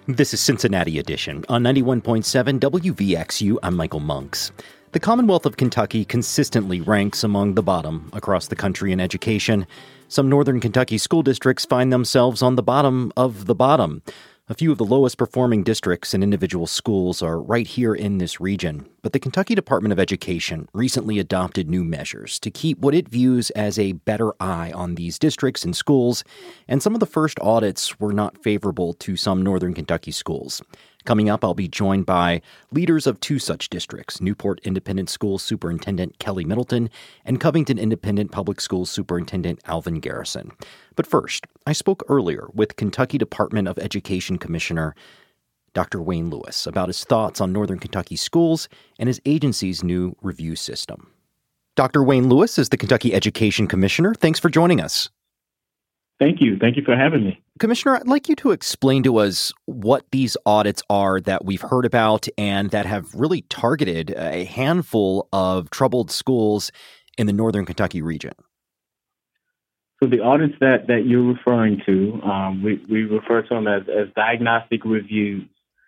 This is Cincinnati Edition on 91.7 WVXU. I'm Michael Monks. The Commonwealth of Kentucky consistently ranks among the bottom across the country in education. Some northern Kentucky school districts find themselves on the bottom of the bottom. A few of the lowest performing districts and individual schools are right here in this region. But the Kentucky Department of Education recently adopted new measures to keep what it views as a better eye on these districts and schools. And some of the first audits were not favorable to some northern Kentucky schools. Coming up, I'll be joined by leaders of two such districts, Newport Independent School Superintendent Kelly Middleton and Covington Independent Public Schools Superintendent Alvin Garrison. But first, I spoke earlier with Kentucky Department of Education Commissioner Dr. Wayne Lewis about his thoughts on northern Kentucky schools and his agency's new review system. Dr. Wayne Lewis is the Kentucky Education Commissioner. Thanks for joining us. Thank you. Thank you for having me. Commissioner, I'd like you to explain to us what these audits are that we've heard about and that have really targeted a handful of troubled schools in the northern Kentucky region. So the audits that you're referring to, we refer to them as diagnostic reviews.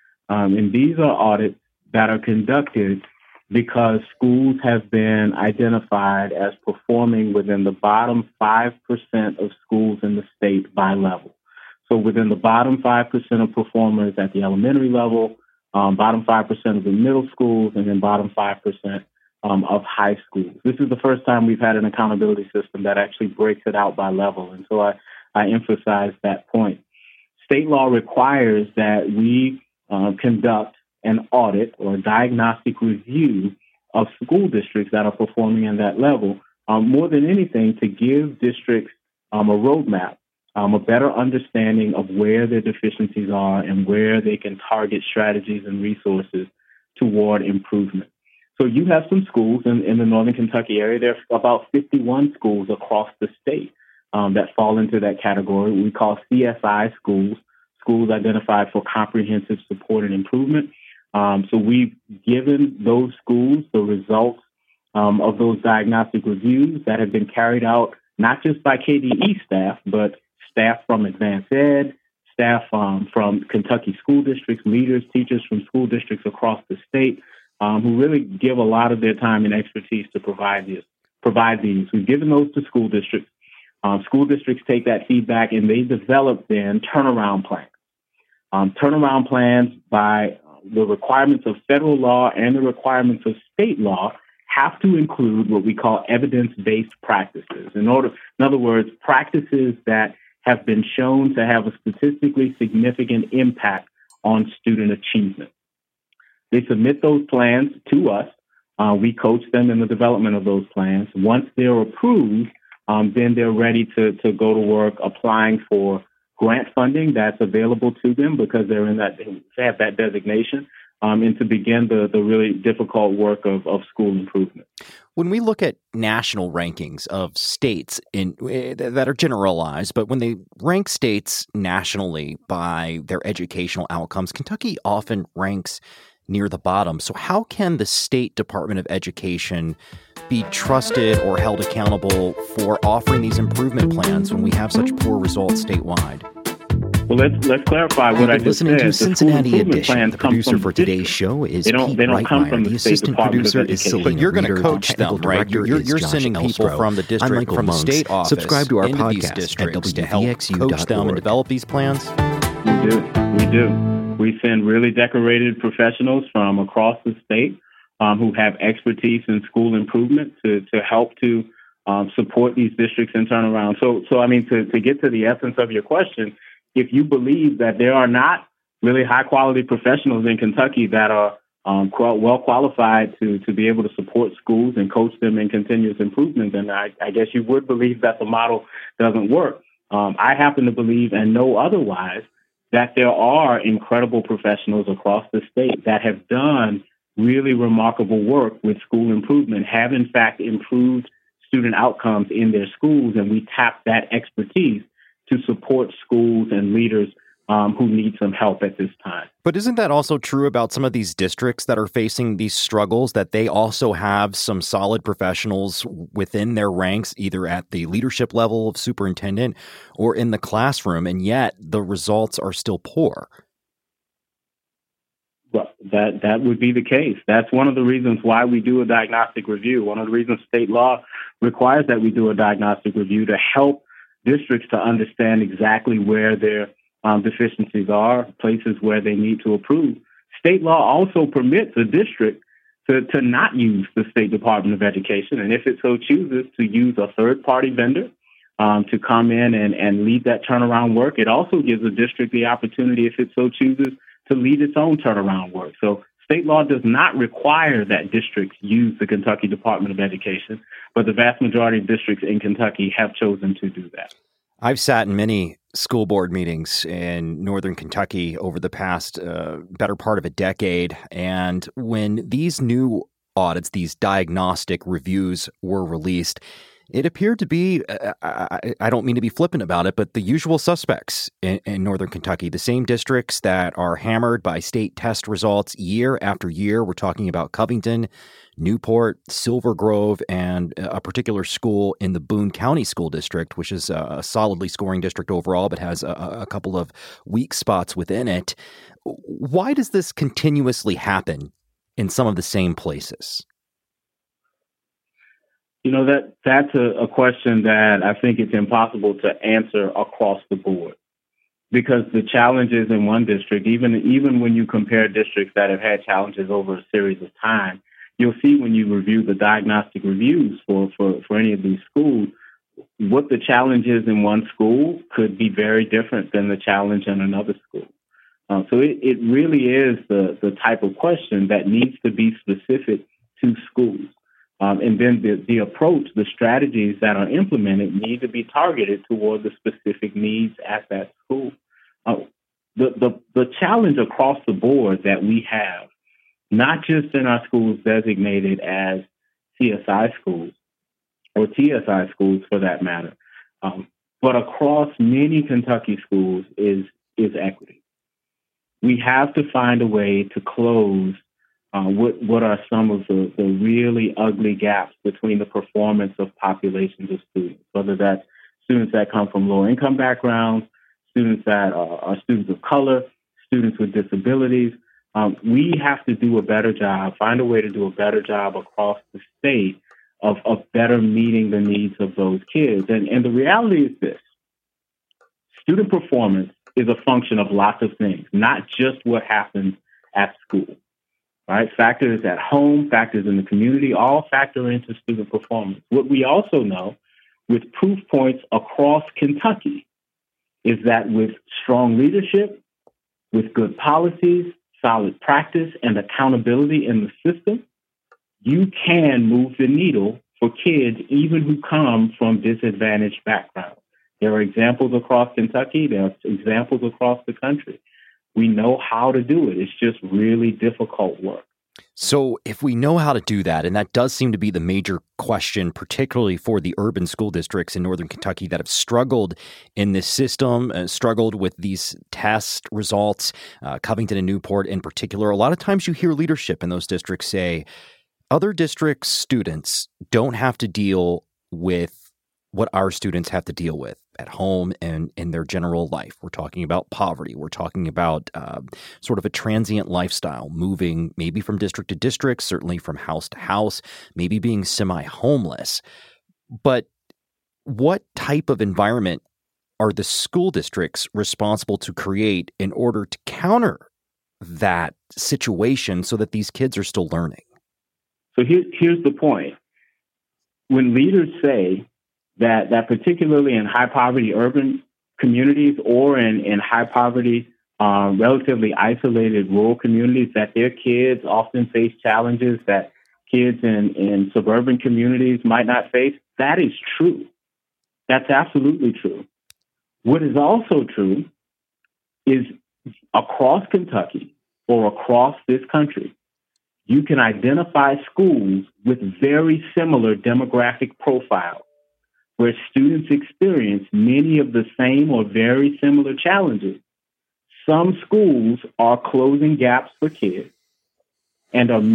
And these are audits that are conducted because schools have been identified as performing within the bottom 5% of schools in the state by level. So within the bottom 5% of performers at the elementary level, bottom 5% of the middle schools, and then bottom 5% of high schools. This is the first time we've had an accountability system that actually breaks it out by level. And so I emphasize that point. State law requires that we conduct an audit or a diagnostic review of school districts that are performing in that level, more than anything to give districts a roadmap, a better understanding of where their deficiencies are and where they can target strategies and resources toward improvement. So you have some schools in the northern Kentucky area. There are about 51 schools across the state that fall into that category. We call CSI schools, schools identified for comprehensive support and improvement. So we've given those schools the results of those diagnostic reviews that have been carried out not just by KDE staff, but staff from Advanced Ed, staff from Kentucky school districts, leaders, teachers from school districts across the state, who really give a lot of their time and expertise to provide these. We've given those to school districts. School districts take that feedback and they develop then turnaround plans. Turnaround plans by the requirements of federal law and the requirements of state law have to include what we call evidence-based practices. In other words, practices that have been shown to have a statistically significant impact on student achievement. They submit those plans to us. We coach them in the development of those plans. Once they're approved, then they're ready to go to work applying for grant funding that's available to them because they have that designation, and to begin the really difficult work of school improvement. When we look at national rankings of states that are generalized, but when they rank states nationally by their educational outcomes, Kentucky often ranks near the bottom. So how can the State Department of Education be trusted or held accountable for offering these improvement plans when we have such poor results statewide? Well, let's clarify what I just said. Listening to Cincinnati Edition. The producer for today's show is Pete Reitmeyer. The assistant producer is Selena. But you're going to coach them, right? You're sending people from the district, from the state office, subscribe to our podcast at WVXU.org to help coach them and develop these plans. We do. We send really decorated professionals from across the state who have expertise in school improvement to help to support these districts in turnaround. So I mean, to get to the essence of your question, if you believe that there are not really high-quality professionals in Kentucky that are well qualified to be able to support schools and coach them in continuous improvement, then I guess you would believe that the model doesn't work. I happen to believe and know otherwise that there are incredible professionals across the state that have done really remarkable work with school improvement, have in fact improved student outcomes in their schools, and we tap that expertise to support schools and leaders who need some help at this time. But isn't that also true about some of these districts that are facing these struggles, that they also have some solid professionals within their ranks, either at the leadership level of superintendent or in the classroom, and yet the results are still poor? Well, that would be the case. That's one of the reasons why we do a diagnostic review. One of the reasons state law requires that we do a diagnostic review to help districts to understand exactly where their deficiencies are, places where they need to improve. State law also permits a district to not use the State Department of Education, and if it so chooses to use a third-party vendor to come in and lead that turnaround work. It also gives a district the opportunity, if it so chooses, to lead its own turnaround work. So state law does not require that districts use the Kentucky Department of Education, but the vast majority of districts in Kentucky have chosen to do that. I've sat in many school board meetings in northern Kentucky over the past better part of a decade, and when these new audits, these diagnostic reviews were released, it appeared to be, I don't mean to be flippant about it, but the usual suspects in northern Kentucky, the same districts that are hammered by state test results year after year. We're talking about Covington, Newport, Silver Grove, and a particular school in the Boone County School District, which is a solidly scoring district overall, but has a couple of weak spots within it. Why does this continuously happen in some of the same places? You know, that's a question that I think it's impossible to answer across the board, because the challenges in one district, even when you compare districts that have had challenges over a series of time, you'll see when you review the diagnostic reviews for any of these schools, what the challenge is in one school could be very different than the challenge in another school. So it really is the type of question that needs to be specific to schools. And then the approach, the strategies that are implemented need to be targeted toward the specific needs at that school. The challenge across the board that we have, not just in our schools designated as CSI schools or TSI schools for that matter, but across many Kentucky schools is equity. We have to find a way to close what are some of the really ugly gaps between the performance of populations of students, whether that's students that come from low-income backgrounds, students that are students of color, students with disabilities. We have to do a better job, find a way to do a better job across the state of better meeting the needs of those kids. And the reality is this: student performance is a function of lots of things, not just what happens at school. Right? Factors at home, factors in the community, all factor into student performance. What we also know, with proof points across Kentucky, is that with strong leadership, with good policies, solid practice, and accountability in the system, you can move the needle for kids even who come from disadvantaged backgrounds. There are examples across Kentucky. There are examples across the country. We know how to do it. It's just really difficult work. So if we know how to do that, and that does seem to be the major question, particularly for the urban school districts in northern Kentucky that have struggled in this system, struggled with these test results, Covington and Newport in particular, a lot of times you hear leadership in those districts say, other districts' students don't have to deal with what our students have to deal with at home and in their general life. We're talking about poverty. We're talking about sort of a transient lifestyle, moving maybe from district to district, certainly from house to house, maybe being semi-homeless. But what type of environment are the school districts responsible to create in order to counter that situation so that these kids are still learning? So here's the point. When leaders say that particularly in high poverty urban communities or in high poverty, relatively isolated rural communities, that their kids often face challenges that kids in suburban communities might not face, that is true. That's absolutely true. What is also true is across Kentucky or across this country, you can identify schools with very similar demographic profiles, where students experience many of the same or very similar challenges. Some schools are closing gaps for kids and are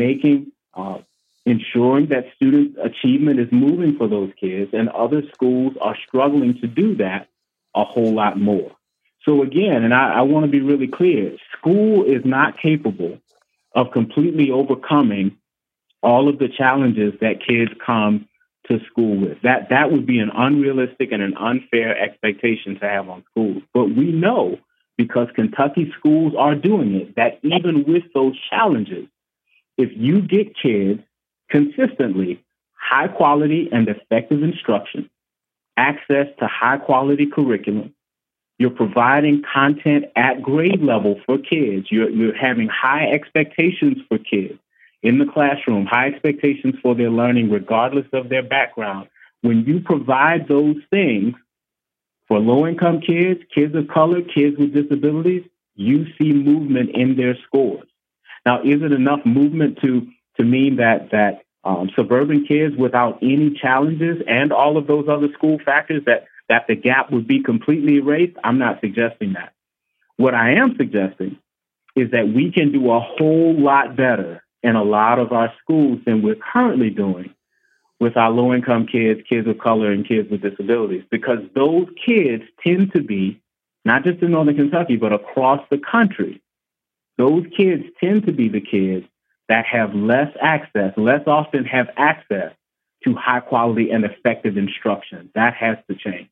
ensuring that student achievement is moving for those kids, and other schools are struggling to do that a whole lot more. So again, and I want to be really clear, school is not capable of completely overcoming all of the challenges that kids come to school with. That would be an unrealistic and an unfair expectation to have on schools. But we know, because Kentucky schools are doing it, that even with those challenges, if you get kids consistently high quality and effective instruction, access to high quality curriculum, you're providing content at grade level for kids, you're having high expectations for kids in the classroom, high expectations for their learning regardless of their background. When you provide those things for low-income kids, kids of color, kids with disabilities, you see movement in their scores. Now, is it enough movement to mean that suburban kids without any challenges and all of those other school factors, that the gap would be completely erased? I'm not suggesting that. What I am suggesting is that we can do a whole lot better in a lot of our schools than we're currently doing with our low-income kids, kids of color, and kids with disabilities, because those kids tend to be, not just in Northern Kentucky, but across the country, those kids tend to be the kids that have less often have access to high quality and effective instruction. That has to change.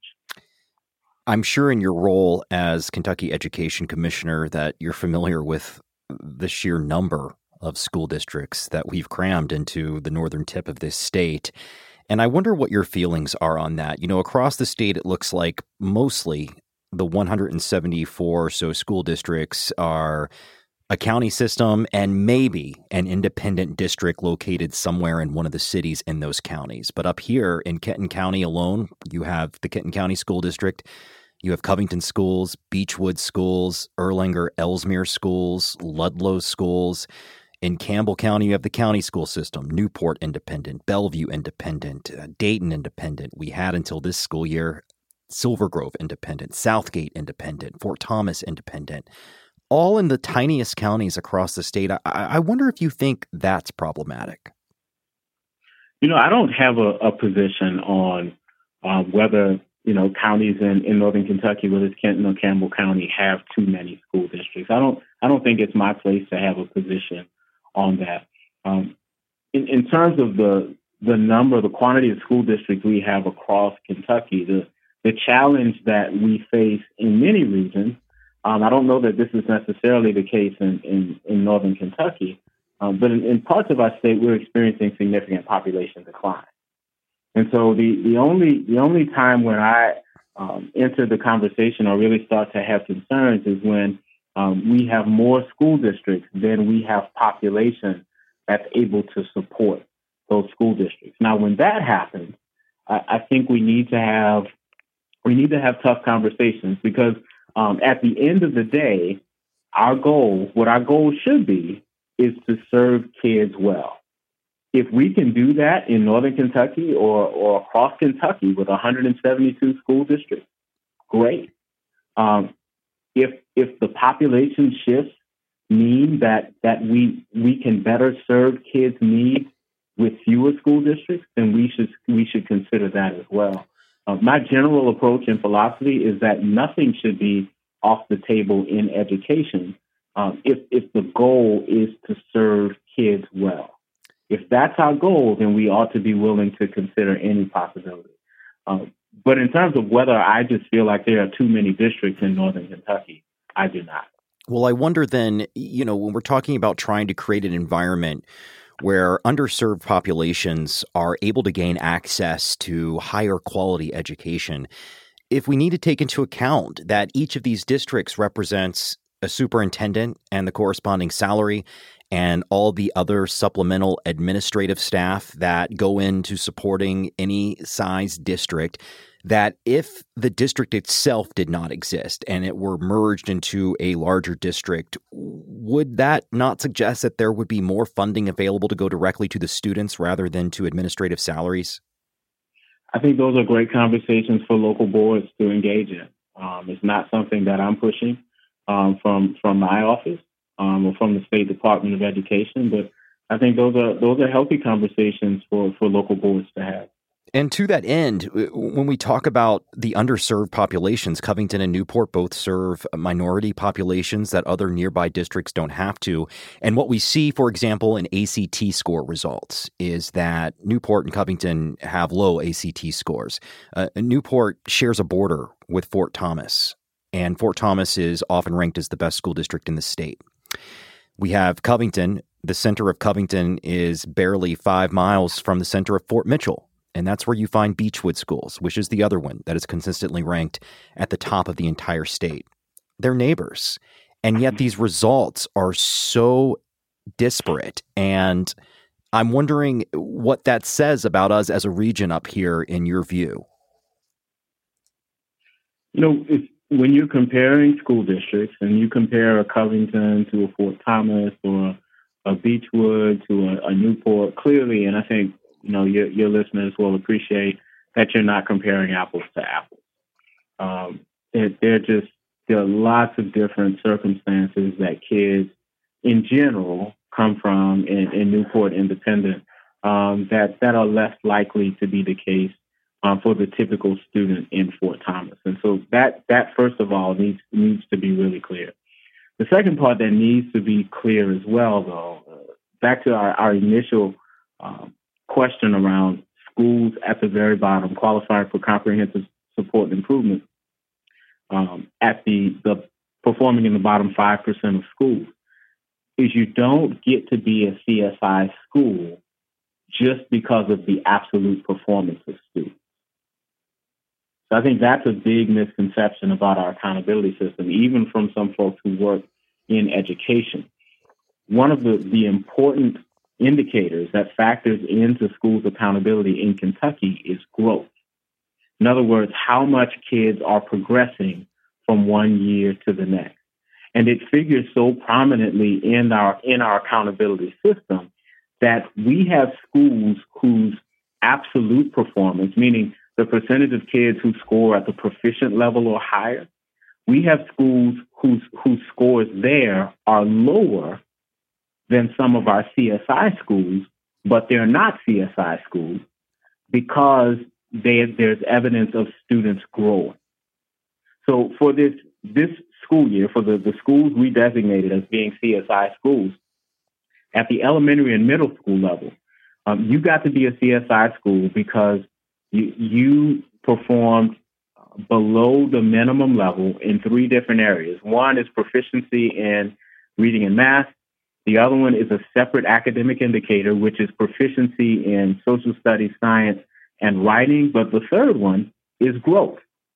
I'm sure in your role as Kentucky Education Commissioner that you're familiar with the sheer number of school districts that we've crammed into the northern tip of this state. And I wonder what your feelings are on that. You know, across the state, it looks like mostly the 174 or so school districts are a county system and maybe an independent district located somewhere in one of the cities in those counties. But up here in Kenton County alone, you have the Kenton County School District, you have Covington Schools, Beechwood Schools, Erlanger Ellesmere Schools, Ludlow Schools. In Campbell County, you have the county school system, Newport Independent, Bellevue Independent, Dayton Independent. We had until this school year, Silver Grove Independent, Southgate Independent, Fort Thomas Independent, all in the tiniest counties across the state. I wonder if you think that's problematic. You know, I don't have a position on whether, counties in Northern Kentucky, whether it's Kenton or Campbell County, have too many school districts. I don't think it's my place to have a position on that. In terms of the number, the quantity of school districts we have across Kentucky, the challenge that we face in many regions, I don't know that this is necessarily the case in Northern Kentucky, but in parts of our state, we're experiencing significant population decline. And so the only time when I enter the conversation or really start to have concerns is when we have more school districts than we have population that's able to support those school districts. Now, when that happens, I think we need to have tough conversations, because at the end of the day, what our goal should be is to serve kids well. If we can do that in Northern Kentucky or across Kentucky with 172 school districts, great. If the population shifts mean that we can better serve kids' needs with fewer school districts, then we should consider that as well. My general approach and philosophy is that nothing should be off the table in education if the goal is to serve kids well. If that's our goal, then we ought to be willing to consider any possibility. But in terms of whether I just feel like there are too many districts in Northern Kentucky, I do not. Well, I wonder then, when we're talking about trying to create an environment where underserved populations are able to gain access to higher quality education, if we need to take into account that each of these districts represents a superintendent and the corresponding salary and all the other supplemental administrative staff that go into supporting any size district, that if the district itself did not exist and it were merged into a larger district, would that not suggest that there would be more funding available to go directly to the students rather than to administrative salaries? I think those are great conversations for local boards to engage in. It's not something that I'm pushing from my office or from the State Department of Education, but I think those are healthy conversations for local boards to have. And to that end, when we talk about the underserved populations, Covington and Newport both serve minority populations that other nearby districts don't have to. And what we see, for example, in ACT score results is that Newport and Covington have low ACT scores. Newport shares a border with Fort Thomas, and Fort Thomas is often ranked as the best school district in the state. We have Covington. The center of Covington is barely 5 miles from the center of Fort Mitchell. And that's where you find Beechwood Schools, which is the other one that is consistently ranked at the top of the entire state. They're neighbors. And yet these results are so disparate. And I'm wondering what that says about us as a region up here in your view. When you're comparing school districts and you compare a Covington to a Fort Thomas or a Beechwood to a Newport, clearly, and I think your listeners will appreciate that you're not comparing apples to apples. There are lots of different circumstances that kids in general come from in Newport Independent that are less likely to be the case for the typical student in Fort Thomas. And so that first of all needs to be really clear. The second part that needs to be clear as well, though, back to our initial question around schools at the very bottom qualifying for comprehensive support and improvement at the performing in the bottom 5% of schools, is you don't get to be a CSI school just because of the absolute performance of students. So I think that's a big misconception about our accountability system, even from some folks who work in education. One of the important indicators that factors into schools' accountability in Kentucky is growth. In other words, how much kids are progressing from one year to the next. And it figures so prominently in our accountability system that we have schools whose absolute performance, meaning the percentage of kids who score at the proficient level or higher, we have schools whose scores there are lower than some of our CSI schools, but they're not CSI schools because there's evidence of students growing. So for this school year, for the schools we designated as being CSI schools, at the elementary and middle school level, you got to be a CSI school because you performed below the minimum level in 3 different areas. One is proficiency in reading and math. The other one is a separate academic indicator, which is proficiency in social studies, science, and writing. But the third one is growth.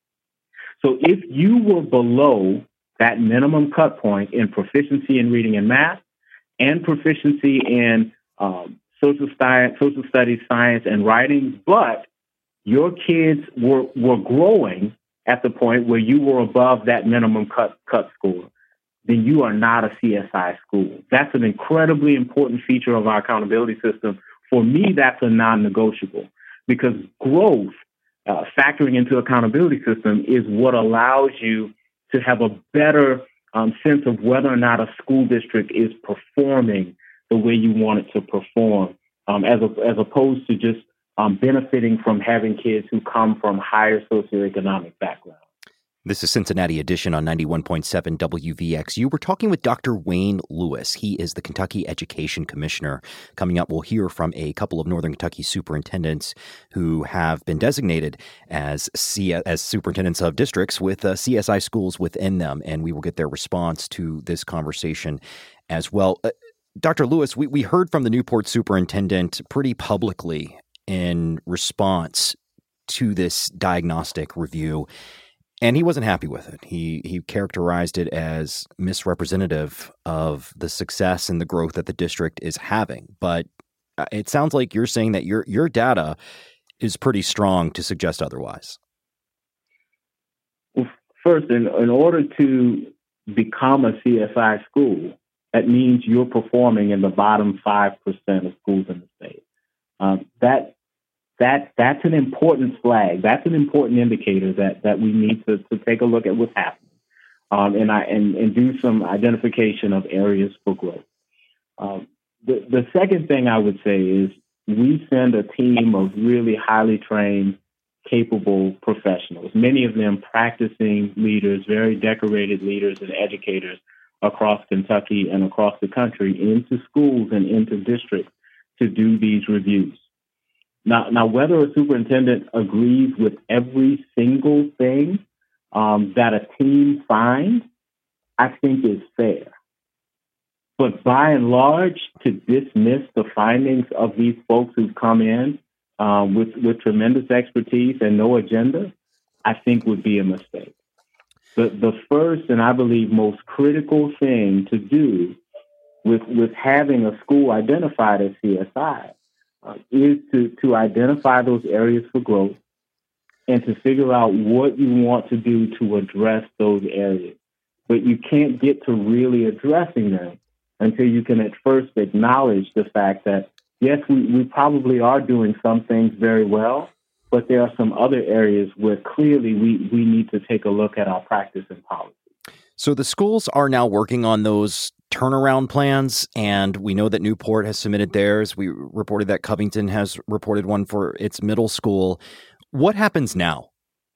So if you were below that minimum cut point in proficiency in reading and math and proficiency in social studies, science, and writing, but your kids were growing at the point where you were above that minimum cut score, then you are not a CSI school. That's an incredibly important feature of our accountability system. For me, that's a non-negotiable because growth, factoring into accountability system, is what allows you to have a better sense of whether or not a school district is performing the way you want it to perform, as opposed to just benefiting from having kids who come from higher socioeconomic backgrounds. This is Cincinnati Edition on 91.7 WVXU. We're talking with Dr. Wayne Lewis. He is the Kentucky Education Commissioner. Coming up, we'll hear from a couple of Northern Kentucky superintendents who have been designated as superintendents of districts with CSI schools within them, and we will get their response to this conversation as well. Dr. Lewis, we heard from the Newport superintendent pretty publicly in response to this diagnostic review. And he wasn't happy with it. He characterized it as misrepresentative of the success and the growth that the district is having. But it sounds like you're saying that your data is pretty strong to suggest otherwise. Well, first, in order to become a CSI school, that means you're performing in the bottom 5% of schools in the state. That's an important flag. That's an important indicator that we need to take a look at what's happening, and do some identification of areas for growth. The second thing I would say is we send a team of really highly trained, capable professionals, many of them practicing leaders, very decorated leaders and educators across Kentucky and across the country, into schools and into districts to do these reviews. Now, whether a superintendent agrees with every single thing that a team finds, I think is fair. But by and large, to dismiss the findings of these folks who've come in with tremendous expertise and no agenda, I think would be a mistake. The first and I believe most critical thing to do with having a school identified as CSI is to identify those areas for growth and to figure out what you want to do to address those areas. But you can't get to really addressing them until you can at first acknowledge the fact that, yes, we probably are doing some things very well, but there are some other areas where clearly we need to take a look at our practice and policy. So the schools are now working on those turnaround plans, and we know that Newport has submitted theirs. We reported that Covington has reported one for its middle school. What happens now?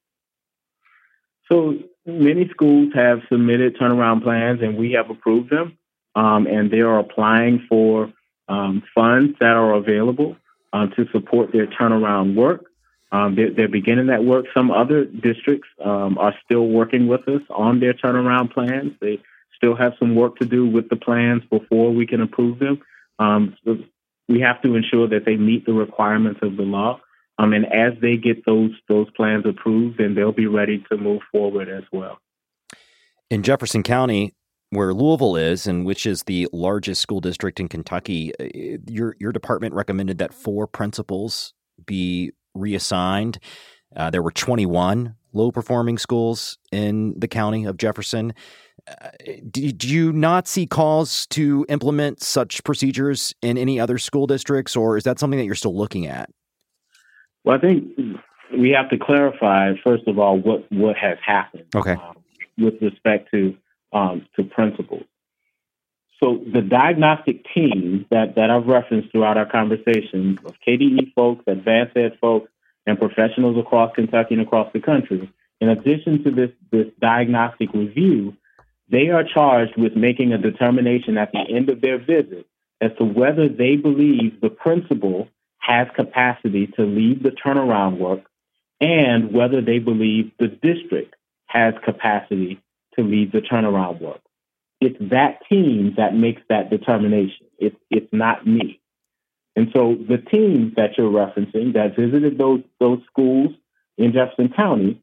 So many schools have submitted turnaround plans, and we have approved them, and they are applying for funds that are available to support their turnaround work. They're beginning that work. Some other districts are still working with us on their turnaround plans. They still have some work to do with the plans before we can approve them. So we have to ensure that they meet the requirements of the law. And as they get those plans approved, then they'll be ready to move forward as well. In Jefferson County, where Louisville is, and which is the largest school district in Kentucky, your department recommended that 4 principals be reassigned. There were 21 low-performing schools in the county of Jefferson. Did you not see calls to implement such procedures in any other school districts, or is that something that you're still looking at? Well, I think we have to clarify, first of all, what has happened with respect to principals. So the diagnostic team that I've referenced throughout our conversation of KDE folks, advanced ed folks, and professionals across Kentucky and across the country, in addition to this diagnostic review, they are charged with making a determination at the end of their visit as to whether they believe the principal has capacity to lead the turnaround work and whether they believe the district has capacity to lead the turnaround work. It's that team that makes that determination. It's not me. And so the team that you're referencing that visited those schools in Jefferson County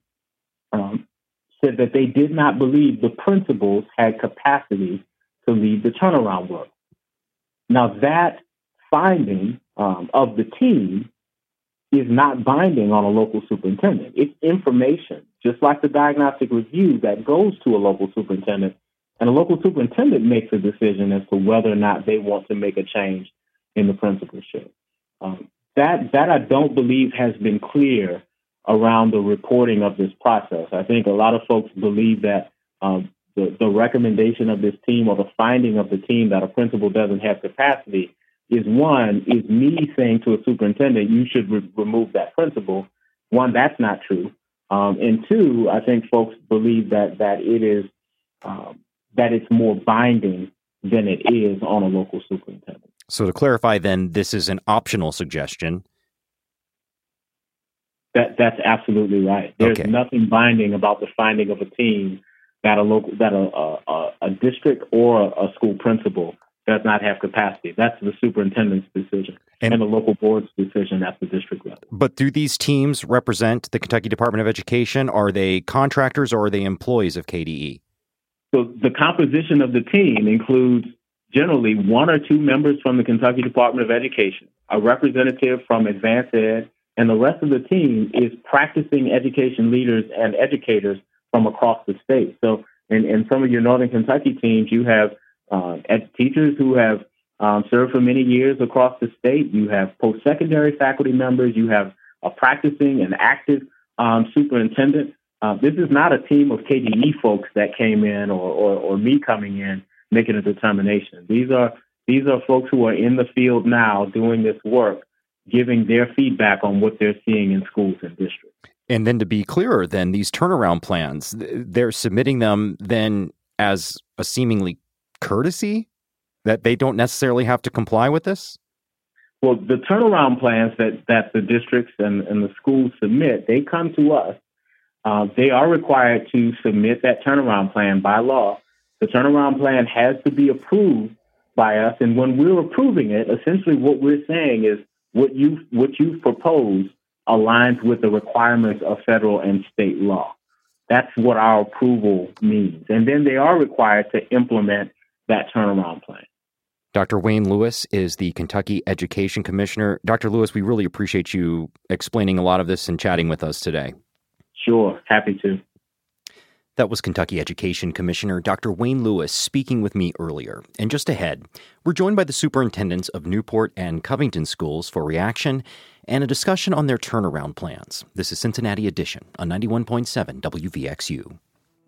said that they did not believe the principals had capacity to lead the turnaround work. Now, that finding of the team is not binding on a local superintendent. It's information, just like the diagnostic review that goes to a local superintendent. And a local superintendent makes a decision as to whether or not they want to make a change in the principalship. That I don't believe has been clear around the reporting of this process. I think a lot of folks believe that the recommendation of this team or the finding of the team that a principal doesn't have capacity is me saying to a superintendent, you should remove that principal. One, that's not true. And two, I think folks believe that it is that it's more binding than it is on a local superintendent. So to clarify, then, this is an optional suggestion. That's absolutely right. There's nothing binding about the finding of a team that a district or a school principal does not have capacity. That's the superintendent's decision and the local board's decision at the district level. But do these teams represent the Kentucky Department of Education? Are they contractors or are they employees of KDE? So the composition of the team includes generally 1 or 2 members from the Kentucky Department of Education, a representative from advanced ed, and the rest of the team is practicing education leaders and educators from across the state. So in some of your Northern Kentucky teams, you have teachers who have served for many years across the state. You have post-secondary faculty members. You have a practicing and active superintendent. This is not a team of KDE folks that came in or me coming in making a determination. These are folks who are in the field now doing this work giving their feedback on what they're seeing in schools and districts. And then to be clearer, then these turnaround plans, they're submitting them then as a seemingly courtesy that they don't necessarily have to comply with this? Well, the turnaround plans that the districts and the schools submit, they come to us. They are required to submit that turnaround plan by law. The turnaround plan has to be approved by us. And when we're approving it, essentially what we're saying is what you've proposed aligns with the requirements of federal and state law. That's what our approval means. And then they are required to implement that turnaround plan. Dr. Wayne Lewis is the Kentucky Education Commissioner. Dr. Lewis, we really appreciate you explaining a lot of this and chatting with us today. Sure, happy to. That was Kentucky Education Commissioner Dr. Wayne Lewis speaking with me earlier. And just ahead, we're joined by the superintendents of Newport and Covington schools for reaction and a discussion on their turnaround plans. This is Cincinnati Edition on 91.7 WVXU.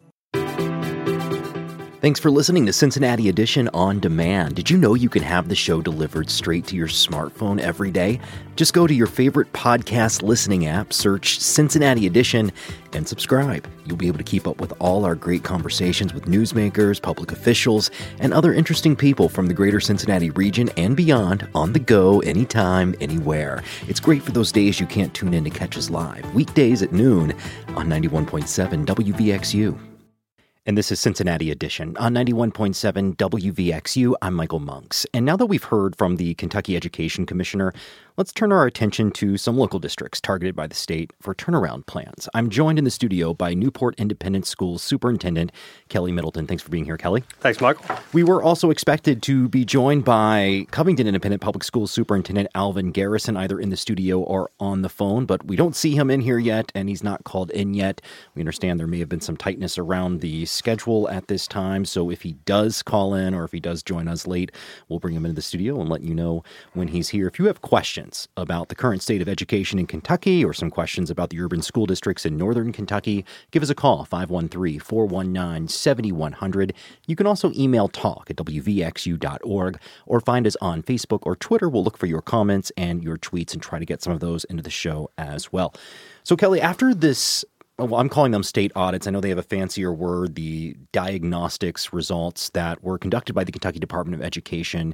Thanks for listening to Cincinnati Edition On Demand. Did you know you can have the show delivered straight to your smartphone every day? Just go to your favorite podcast listening app, search Cincinnati Edition, and subscribe. You'll be able to keep up with all our great conversations with newsmakers, public officials, and other interesting people from the greater Cincinnati region and beyond on the go, anytime, anywhere. It's great for those days you can't tune in to catch us live, weekdays at noon on 91.7 WVXU. And this is Cincinnati Edition on 91.7 WVXU. I'm Michael Monks. And now that we've heard from the Kentucky Education Commissioner, let's turn our attention to some local districts targeted by the state for turnaround plans. I'm joined in the studio by Newport Independent Schools Superintendent Kelly Middleton. Thanks for being here, Kelly. Thanks, Michael. We were also expected to be joined by Covington Independent Public Schools Superintendent Alvin Garrison, either in the studio or on the phone, but we don't see him in here yet, and he's not called in yet. We understand there may have been some tightness around the schedule at this time, so if he does call in or if he does join us late, we'll bring him into the studio and let you know when he's here. If you have questions about the current state of education in Kentucky or some questions about the urban school districts in northern Kentucky, give us a call, 513-419-7100. You can also email talk@wvxu.org or find us on Facebook or Twitter. We'll look for your comments and your tweets and try to get some of those into the show as well. So, Kelly, after this, well, I'm calling them state audits. I know they have a fancier word, the diagnostics results that were conducted by the Kentucky Department of Education.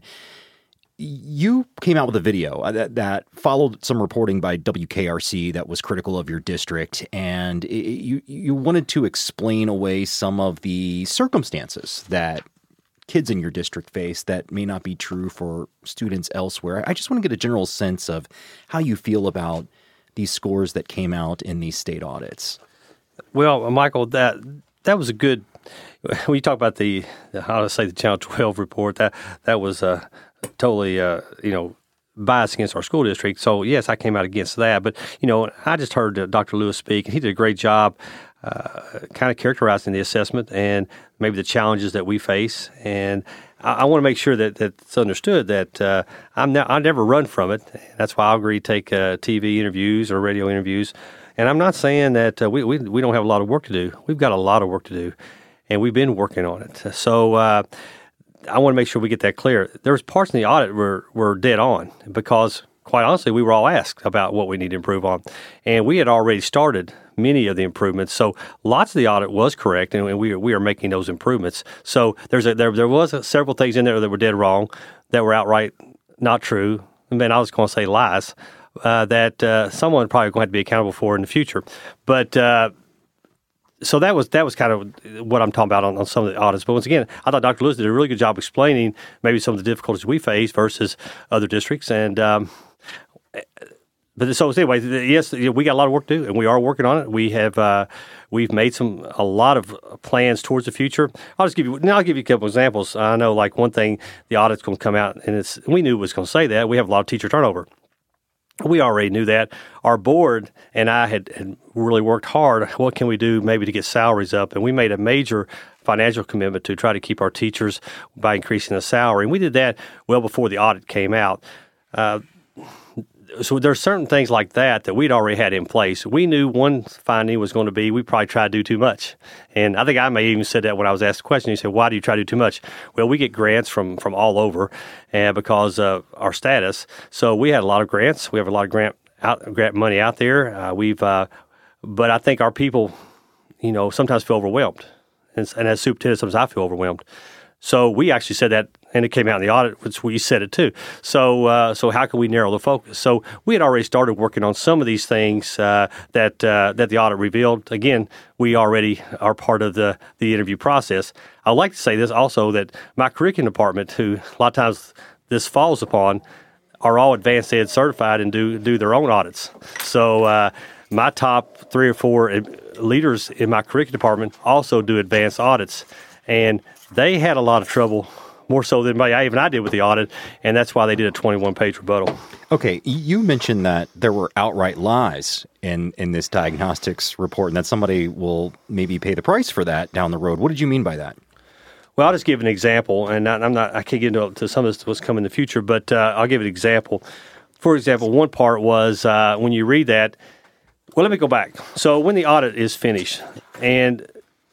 You came out with a video that followed some reporting by WKRC that was critical of your district, and you wanted to explain away some of the circumstances that kids in your district face that may not be true for students elsewhere. I just want to get a general sense of how you feel about these scores that came out in these state audits. Well, Michael, that was a good. When you talk about the Channel 12 report, that was totally biased against our school district. So yes, I came out against that. But I just heard Dr. Lewis speak, and he did a great job, kind of characterizing the assessment and maybe the challenges that we face. And I want to make sure that it's understood that I never run from it. That's why I agree to take TV interviews or radio interviews. And I'm not saying that we don't have a lot of work to do. We've got a lot of work to do, and we've been working on it. So I want to make sure we get that clear. There was parts in the audit were dead on because, quite honestly, we were all asked about what we need to improve on. And we had already started many of the improvements. So lots of the audit was correct, and we are making those improvements. So there was several things in there that were dead wrong, that were outright not true. I mean, I was going to say lies. That someone probably going to have to be accountable for in the future. But so that was kind of what I'm talking about on some of the audits. But once again, I thought Dr. Lewis did a really good job explaining maybe some of the difficulties we face versus other districts. And but so anyway, yes, we got a lot of work to do, and we are working on it. We've made a lot of plans towards the future. I'll give you a couple examples. I know, like, one thing the audit's going to come out, and we knew it was going to say that we have a lot of teacher turnover. We already knew that. Our board and I had really worked hard. What can we do maybe to get salaries up? And we made a major financial commitment to try to keep our teachers by increasing the salary. And we did that well before the audit came out. so there's certain things like that we'd already had in place. We knew one finding was going to be we probably try to do too much. And I think I may even said that when I was asked the question. You said, why do you try to do too much? Well, we get grants from all over because of our status. So we had a lot of grants. We have a lot of grant money out there. But I think our people, sometimes feel overwhelmed. And as superintendent, sometimes I feel overwhelmed. So we actually said that, and it came out in the audit, which we said it too. So how can we narrow the focus? So we had already started working on some of these things that the audit revealed. Again, we already are part of the interview process. I'd like to say this also, that my curriculum department, who a lot of times this falls upon, are all advanced ed certified and do their own audits. So my top 3 or 4 leaders in my curriculum department also do advanced audits, and they had a lot of trouble, more so than even I did with the audit, and that's why they did a 21-page rebuttal. Okay, you mentioned that there were outright lies in this diagnostics report, and that somebody will maybe pay the price for that down the road. What did you mean by that? Well, I'll just give an example, and I can't get into some of this what's coming in the future, but I'll give an example. For example, one part was when you read that. Well, let me go back. So when the audit is finished, and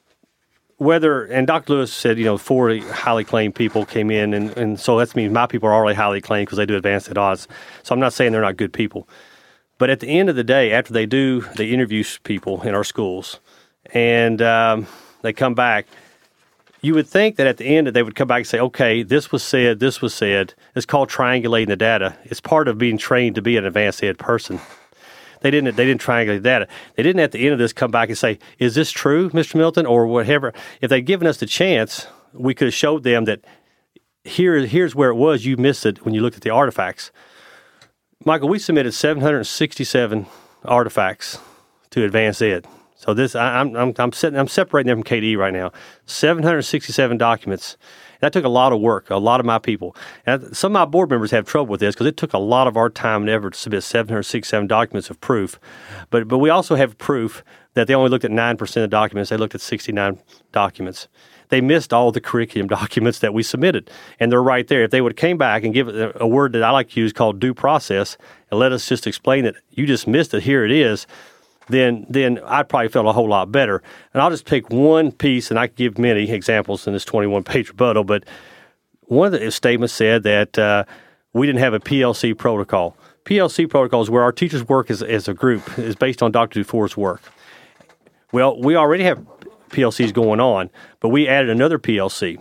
Dr. Lewis said, 4 highly claimed people came in, and so that means my people are already highly claimed because they do advanced ed audits. So I'm not saying they're not good people. But at the end of the day, after they interview people in our schools, and they come back, you would think that at the end they would come back and say, okay, this was said. It's called triangulating the data. It's part of being trained to be an advanced ed person. They didn't triangulate data. They didn't at the end of this come back and say, is this true, Mr. Milton, or whatever. If they'd given us the chance, we could have showed them that here's where it was. You missed it when you looked at the artifacts. Michael, we submitted 767 artifacts to Advanced Ed. So this, I'm separating them from KDE right now. 767 documents. That took a lot of work, a lot of my people. And some of my board members have trouble with this because it took a lot of our time and effort to submit 767 documents of proof. But we also have proof that they only looked at 9% of the documents. They looked at 69 documents. They missed all the curriculum documents that we submitted, and they're right there. If they would have came back and give it a word that I like to use called due process and let us just explain that you just missed it, here it is, then I'd probably feel a whole lot better. And I'll just pick one piece, and I could give many examples in this 21-page rebuttal, but one of the statements said that we didn't have a PLC protocol. PLC protocol is where our teachers work as a group, is based on Dr. Dufour's work. Well, we already have PLCs going on, but we added another PLC.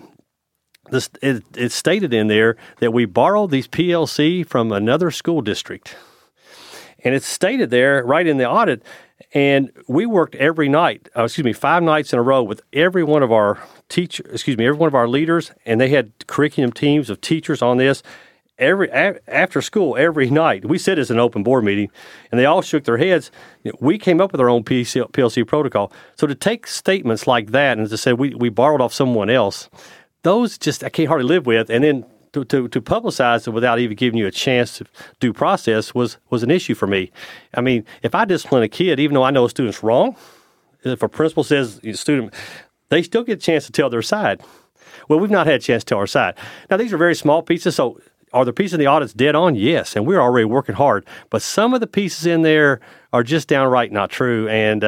It's stated in there that we borrowed these PLC from another school district. And it's stated there right in the audit, and we worked 5 nights in a row with every one of our leaders, and they had curriculum teams of teachers on this after school every night. We said it's an open board meeting, and they all shook their heads. We came up with our own PLC protocol. So to take statements like that and to say we borrowed off someone else, those just I can't hardly live with. And then to publicize it without even giving you a chance to due process was an issue for me. I mean, if I discipline a kid, even though I know a student's wrong, if a principal says a student, they still get a chance to tell their side. Well, we've not had a chance to tell our side. Now, these are very small pieces, so are the pieces in the audits dead on? Yes, and we're already working hard. But some of the pieces in there are just downright not true, and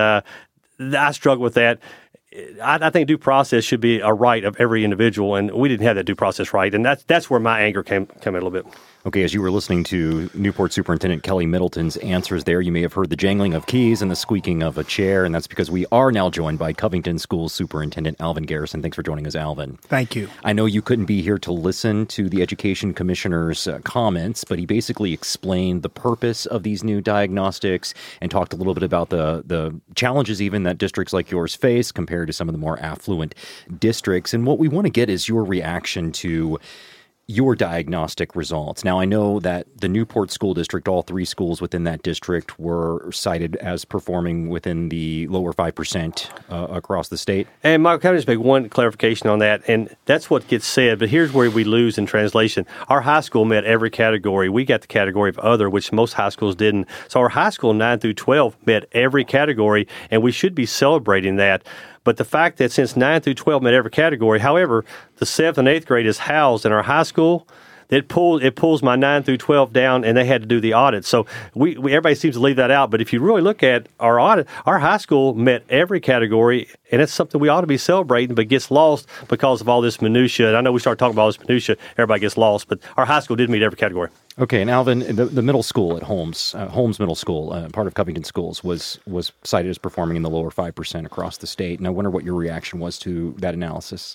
I struggle with that. I think due process should be a right of every individual, and we didn't have that due process right, and that's where my anger came in a little bit. Okay, as you were listening to Newport Superintendent Kelly Middleton's answers there, you may have heard the jangling of keys and the squeaking of a chair, and that's because we are now joined by Covington Schools Superintendent Alvin Garrison. Thanks for joining us, Alvin. Thank you. I know you couldn't be here to listen to the Education Commissioner's comments, but he basically explained the purpose of these new diagnostics and talked a little bit about the challenges even that districts like yours face compared to some of the more affluent districts. And what we want to get is your reaction to your diagnostic results. Now, I know that the Newport School District, all 3 schools within that district were cited as performing within the lower 5% across the state. And Michael, can I just make one clarification on that? And that's what gets said, but here's where we lose in translation. Our high school met every category. We got the category of other, which most high schools didn't. So our high school 9 through 12 met every category, and we should be celebrating that. But the fact that since 9 through 12 met every category, however, the 7th and 8th grade is housed in our high school, it pulls my 9 through 12 down, and they had to do the audit. So we everybody seems to leave that out. But if you really look at our audit, our high school met every category, and it's something we ought to be celebrating, but gets lost because of all this minutia. And I know we start talking about all this minutia, everybody gets lost, but our high school did meet every category. Okay, and Alvin, the middle school at Holmes Middle School, part of Covington Schools, was cited as performing in the lower 5% across the state. And I wonder what your reaction was to that analysis.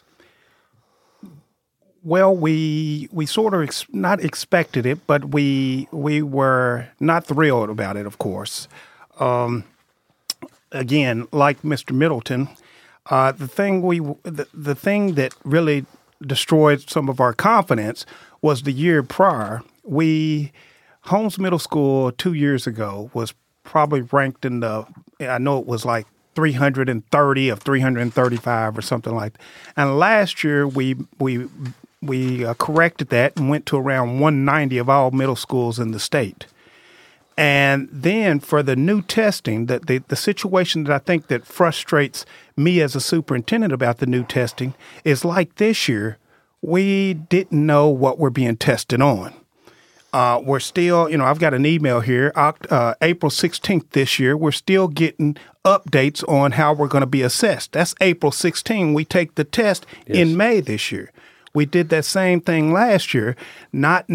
Well, we sort of not expected it, but we were not thrilled about it, of course. Again, like Mr. Middleton, the thing that really destroyed some of our confidence was the year prior. Holmes Middle School 2 years ago was probably ranked in I know it was like 330 of 335 or something like that. And last year we corrected that and went to around 190 of all middle schools in the state. And then for the new testing, the situation that I think that frustrates me as a superintendent about the new testing is like this year, we didn't know what we're being tested on. We're still, I've got an email here, April 16th this year, we're still getting updates on how we're going to be assessed. That's April 16th. We take the test in May this year. We did that same thing last year, not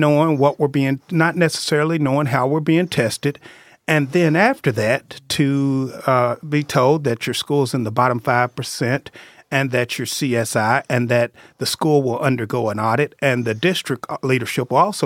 necessarily knowing how we're being tested. And then after that, to be told that your school's in the bottom 5%, and that your CSI, and that the school will undergo an audit, and the district leadership will also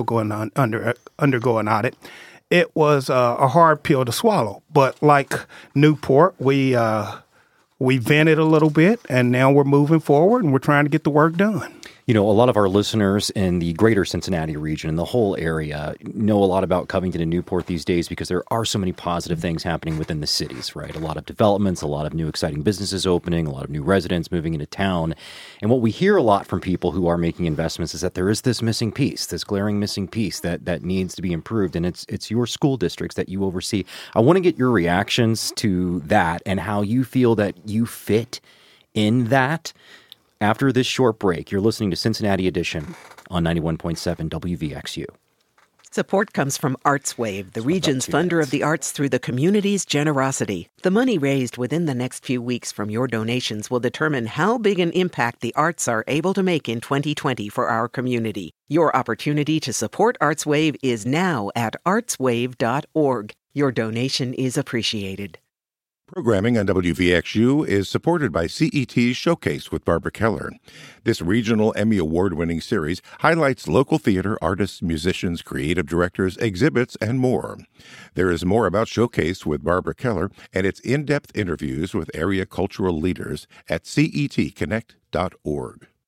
undergo an audit. It was a hard pill to swallow. But like Newport, we vented a little bit, and now we're moving forward, and we're trying to get the work done. A lot of our listeners in the greater Cincinnati region, the whole area, know a lot about Covington and Newport these days because there are so many positive things happening within the cities, right? A lot of developments, a lot of new exciting businesses opening, a lot of new residents moving into town. And what we hear a lot from people who are making investments is that there is this missing piece, this glaring missing piece that needs to be improved. And it's your school districts that you oversee. I want to get your reactions to that and how you feel that you fit in that. After this short break, you're listening to Cincinnati Edition on 91.7 WVXU. Support comes from ArtsWave, the region's funder of the arts through the community's generosity. The money raised within the next few weeks from your donations will determine how big an impact the arts are able to make in 2020 for our community. Your opportunity to support ArtsWave is now at artswave.org. Your donation is appreciated. Programming on WVXU is supported by CET's Showcase with Barbara Keller. This regional Emmy Award-winning series highlights local theater artists, musicians, creative directors, exhibits, and more. There is more about Showcase with Barbara Keller and its in-depth interviews with area cultural leaders at cetconnect.org.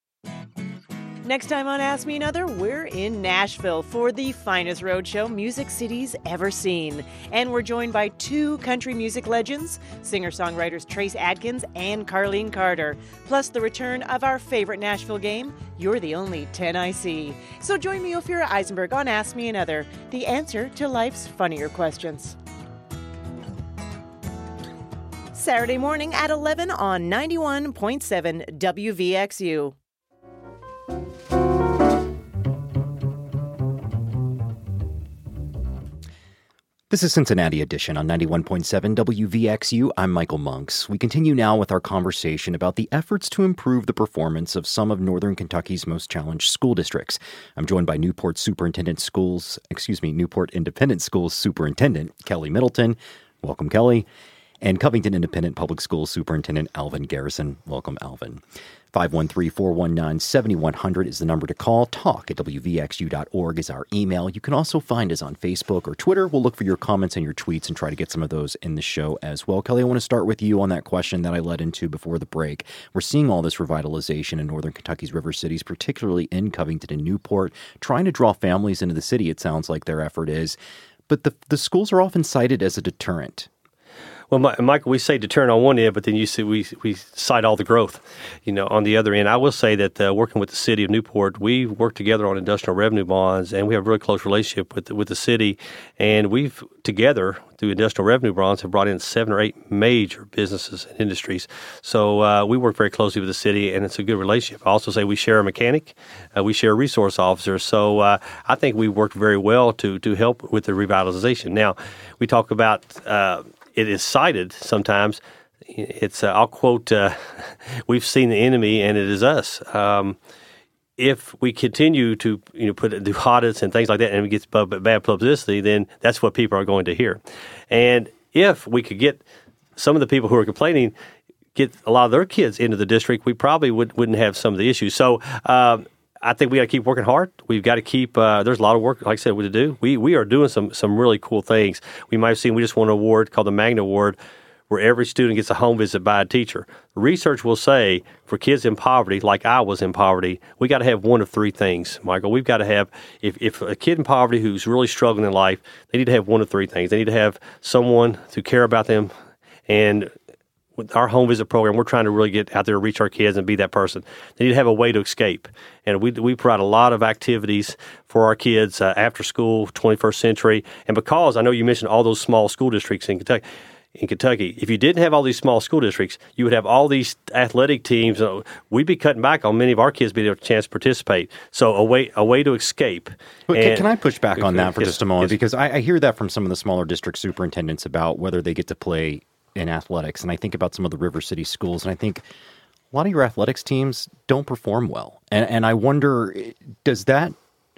Next time on Ask Me Another, we're in Nashville for the finest roadshow Music City's ever seen. And we're joined by two country music legends, singer-songwriters Trace Adkins and Carlene Carter, plus the return of our favorite Nashville game, You're the Only 10 I See. So join me, Ophira Eisenberg, on Ask Me Another, the answer to life's funnier questions. Saturday morning at 11 on 91.7 WVXU. This is Cincinnati Edition on 91.7 WVXU. I'm Michael Monks. We continue now with our conversation about the efforts to improve the performance of some of Northern Kentucky's most challenged school districts. I'm joined by Newport Independent Schools Superintendent Kelly Middleton. Welcome, Kelly. And Covington Independent Public Schools Superintendent Alvin Garrison. Welcome, Alvin. 513-419-7100 is the number to call. Talk at WVXU.org is our email. You can also find us on Facebook or Twitter. We'll look for your comments and your tweets and try to get some of those in the show as well. Kelly, I want to start with you on that question that I led into before the break. We're seeing all this revitalization in Northern Kentucky's river cities, particularly in Covington and Newport, trying to draw families into the city, it sounds like their effort is. But the schools are often cited as a deterrent. Well, Michael, we say deterrent on one end, but then you see we cite all the growth, on the other end. I will say that working with the city of Newport, we work together on industrial revenue bonds, and we have a really close relationship with the city. And we've together through industrial revenue bonds have brought in 7 or 8 major businesses and industries. So we work very closely with the city, and it's a good relationship. I also say we share a mechanic, we share a resource officer. So I think we work very well to help with the revitalization. Now, we talk about it is cited sometimes. It's I'll quote, "We've seen the enemy, and it is us." If we continue to do audits and things like that, and we get bad publicity, then that's what people are going to hear. And if we could get some of the people who are complaining, get a lot of their kids into the district, we probably wouldn't have some of the issues. So I think we got to keep working hard. We've got to keep. There's a lot of work, like I said, to do. We are doing some really cool things. We might have seen. We just won an award called the Magna Award, where every student gets a home visit by a teacher. Research will say for kids in poverty, like I was in poverty, we got to have one of 3 things, Michael. We've got to have, if a kid in poverty who's really struggling in life, they need to have one of 3 things. They need to have someone to care about them, and with our home visit program, we're trying to really get out there and reach our kids and be that person. They need to have a way to escape. And we provide a lot of activities for our kids after school, 21st century. And because I know you mentioned all those small school districts in Kentucky, if you didn't have all these small school districts, you would have all these athletic teams. We'd be cutting back on many of our kids being able to chance to participate. So a way to escape. Can I push back on that for just a moment? Because I hear that from some of the smaller district superintendents about whether they get to play in athletics. And I think about some of the River City schools, and I think a lot of your athletics teams don't perform well. And I wonder, does that...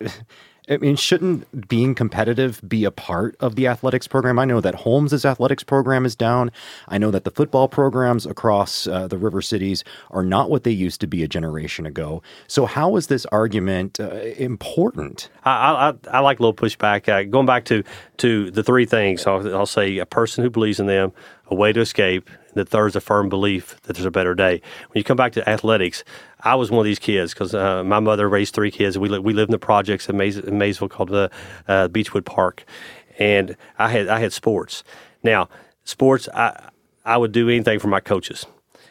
I mean, shouldn't being competitive be a part of the athletics program? I know that Holmes's athletics program is down. I know that the football programs across the River Cities are not what they used to be a generation ago. So how is this argument important? I like a little pushback. Going back to the 3 things, I'll say a person who believes in them, a way to escape, and the third is a firm belief that there's a better day. When you come back to athletics, I was one of these kids because my mother raised 3 kids. We lived in the projects in Maysville called the Beechwood Park, and I had sports. Now, sports, I would do anything for my coaches,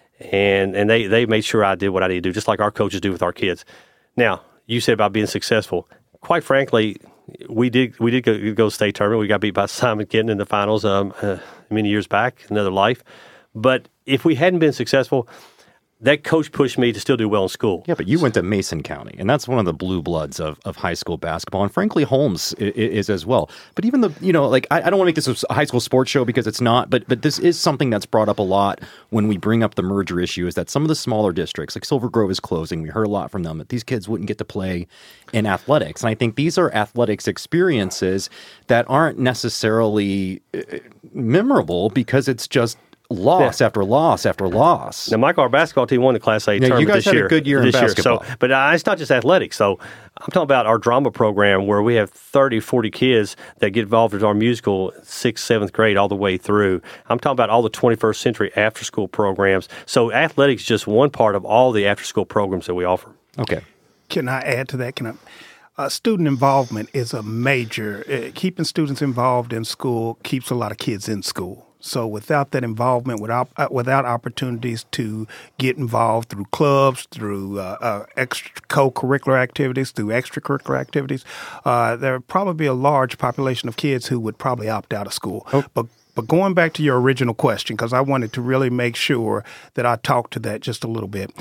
and they made sure I did what I needed to do, just like our coaches do with our kids. Now, you said about being successful. Quite frankly, we did go state tournament. We got beat by Simon Kenton in the finals many years back, another life. But if we hadn't been successful, that coach pushed me to still do well in school. Yeah, but you went to Mason County, and that's one of the blue bloods of high school basketball. And frankly, Holmes is as well. But even I don't want to make this a high school sports show because it's not, but this is something that's brought up a lot when we bring up the merger issue, is that some of the smaller districts, like Silver Grove is closing. We heard a lot from them that these kids wouldn't get to play in athletics. And I think these are athletics experiences that aren't necessarily memorable because it's just loss after loss after loss. Now, Michael, our basketball team won the Class A tournament you guys this year. Had a good year in basketball. But it's not just athletics. So I'm talking about our drama program where we have 30, 40 kids that get involved in our musical 6th, 7th grade all the way through. I'm talking about all the 21st century after-school programs. So athletics is just one part of all the after-school programs that we offer. Okay. Can I add to that? Student involvement is a major. Keeping students involved in school keeps a lot of kids in school. So without that involvement, without opportunities to get involved through clubs, through extra co-curricular activities, through extracurricular activities, there would probably be a large population of kids who would probably opt out of school. Oh. But going back to your original question, because I wanted to really make sure that I talked to that just a little bit.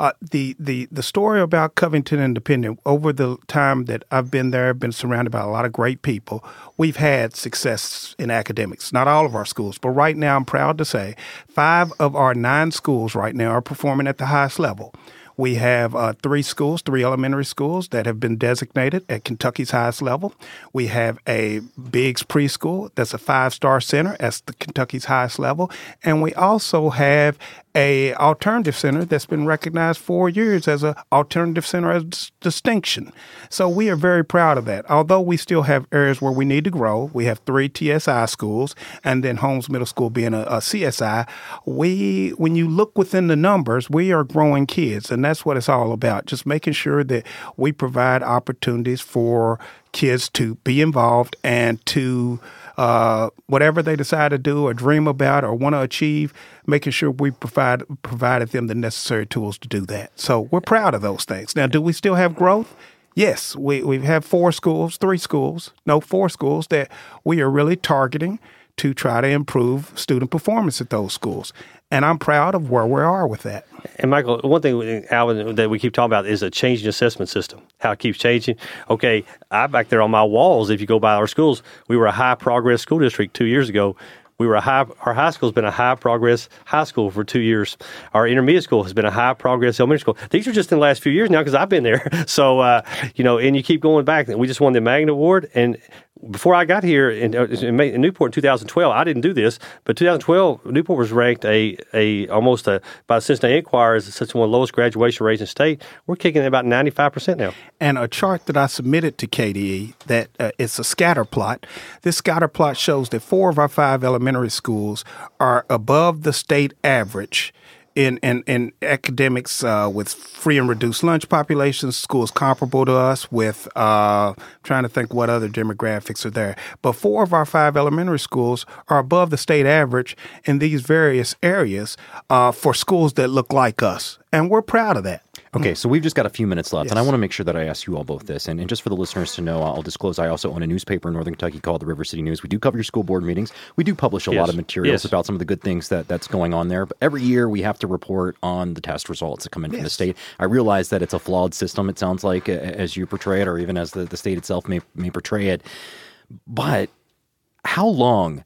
The story about Covington Independent, over the time that I've been there, I've been surrounded by a lot of great people. We've had success in academics, not all of our schools, but right now I'm proud to say 5 of our 9 schools right now are performing at the highest level. We have 3 elementary schools that have been designated at Kentucky's highest level. We have a Biggs preschool that's a 5-star center at the Kentucky's highest level. And we also have a alternative center that's been recognized 4 years as an alternative center as distinction. So we are very proud of that. Although we still have areas where we need to grow, we have 3 TSI schools and then Holmes Middle School being a CSI. When you look within the numbers, we are growing kids, and that's what it's all about, just making sure that we provide opportunities for kids to be involved and to whatever they decide to do or dream about or want to achieve, making sure we provided them the necessary tools to do that. So we're proud of those things. Now, do we still have growth? Yes, we have 4 schools that we are really targeting to try to improve student performance at those schools. And I'm proud of where we are with that. And Michael, one thing, Alvin, that we keep talking about is a changing assessment system, how it keeps changing. Okay, back there on my walls, if you go by our schools, we were a high progress school district 2 years ago. Our high school has been a high progress high school for 2 years. Our intermediate school has been a high progress elementary school. These are just in the last few years now because I've been there. So, and you keep going back. We just won the Magnet Award. And before I got here in Newport in 2012, I didn't do this, but 2012, Newport was ranked by the Cincinnati Enquirer as such one of the lowest graduation rates in the state. We're kicking at about 95% now. And a chart that I submitted to KDE that it's a scatter plot. This scatter plot shows that 4 of our 5 elementary schools are above the state average in academics with free and reduced lunch populations, schools comparable to us with, trying to think what other demographics are there. But 4 of our 5 elementary schools are above the state average in these various areas for schools that look like us. And we're proud of that. Okay, so we've just got a few minutes left, Yes. and I want to make sure that I ask you all both this. And just for the listeners to know, I'll disclose I also own a newspaper in Northern Kentucky called the River City News. We do cover your school board meetings. We do publish a lot of materials about some of the good things that's going on there. But every year we have to report on the test results that come in from the state. I realize that it's a flawed system, it sounds like, as you portray it, or even as the state itself may portray it. But how long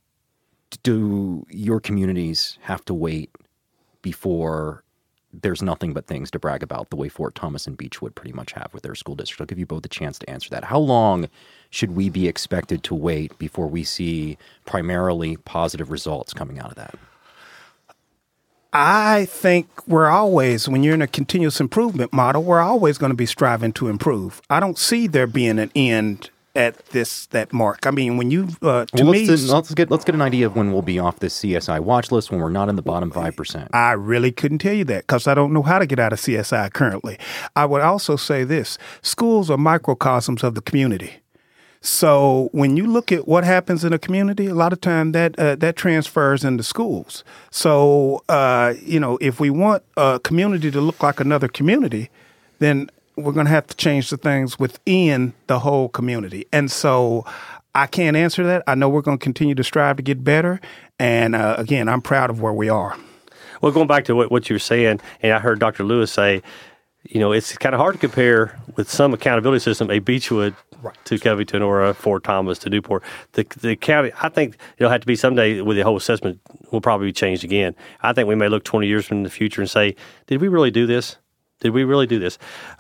do your communities have to wait before there's nothing but things to brag about, the way Fort Thomas and Beechwood pretty much have with their school district? I'll give you both a chance to answer that. How long should we be expected to wait before we see primarily positive results coming out of that? I think we're always, when you're in a continuous improvement model, we're always going to be striving to improve. I don't see there being an end at that mark. I mean, when you let's get an idea of when we'll be off this CSI watch list, when we're not in the bottom 5%. I really couldn't tell you that because I don't know how to get out of CSI currently. I would also say this: schools are microcosms of the community. So when you look at what happens in a community, a lot of time that transfers into schools. So if we want a community to look like another community, then we're going to have to change the things within the whole community. And so I can't answer that. I know we're going to continue to strive to get better. And again, I'm proud of where we are. Well, going back to what you were saying, and I heard Dr. Lewis say, it's kind of hard to compare with some accountability system, a Beechwood to Covington or a Fort Thomas to Newport. The county, I think it'll have to be someday with the whole assessment will probably be changed again. I think we may look 20 years from the future and say, did we really do this? Did we really do this?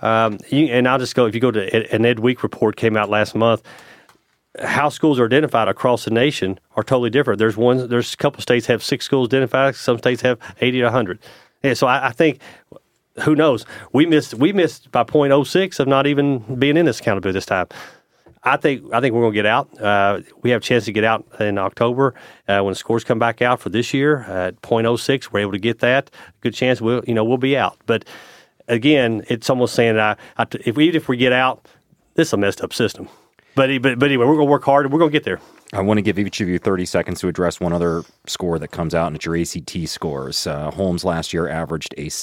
And I'll just go, if you go to an Ed Week report came out last month, how schools are identified across the nation are totally different. There's a couple states have 6 schools identified. Some states have 80 to 100. And so I think, who knows? We missed by 0.06 of not even being in this accountability this time. I think we're going to get out. We have a chance to get out in October when the scores come back out for this year at 0.06. We're able to get that. Good chance we'll be out. But again, it's almost saying even if we get out, this is a messed up system. But anyway, we're going to work hard and we're going to get there. I want to give each of you 30 seconds to address one other score that comes out, and it's your ACT scores. Holmes last year averaged a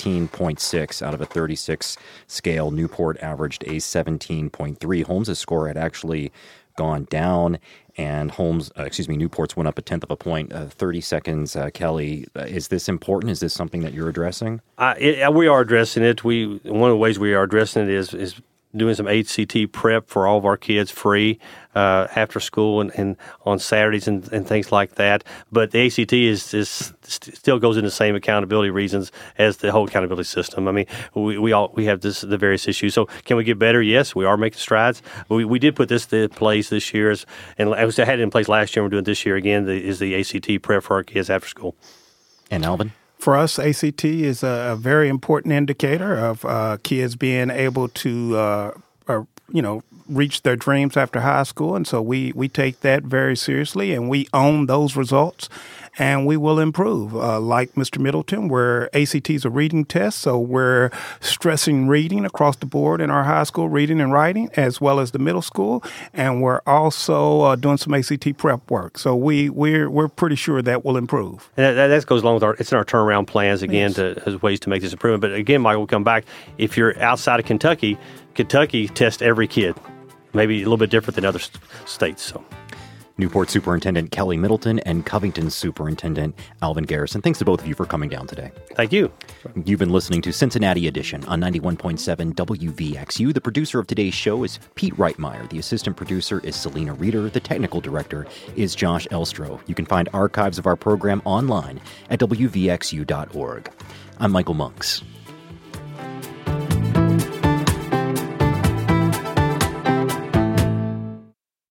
16.6 out of a 36 scale. Newport averaged a 17.3. Holmes' score had actually gone down, and Newport's went up 1/10 of a point. 30 seconds, Kelly. Is this important? Is this something that you're addressing? We are addressing it. One of the ways we are addressing it is doing some ACT prep for all of our kids free after school and on Saturdays and things like that. But the ACT is still goes into the same accountability reasons as the whole accountability system. I mean, we have the various issues. So can we get better? Yes, we are making strides. We did put this in place this year, and I had it in place last year. We're doing it this year again. Is the ACT prep for our kids after school. And Alvin? For us, ACT is a very important indicator of kids being able to, reach their dreams after high school. And so we take that very seriously, and we own those results, and we will improve. Like Mr. Middleton, where ACT is a reading test, so we're stressing reading across the board in our high school, reading and writing, as well as the middle school, and we're also doing some ACT prep work. So we're pretty sure that will improve. And that goes along with it's in our turnaround plans again, as ways to make this improvement. But again, Michael, we'll come back. If you're outside of Kentucky tests every kid, maybe a little bit different than other states. So. Newport Superintendent Kelly Middleton and Covington Superintendent Alvin Garrison. Thanks to both of you for coming down today. Thank you. You've been listening to Cincinnati Edition on 91.7 WVXU. The producer of today's show is Pete Reitmeyer. The assistant producer is Selena Reeder. The technical director is Josh Elstro. You can find archives of our program online at WVXU.org. I'm Michael Monks.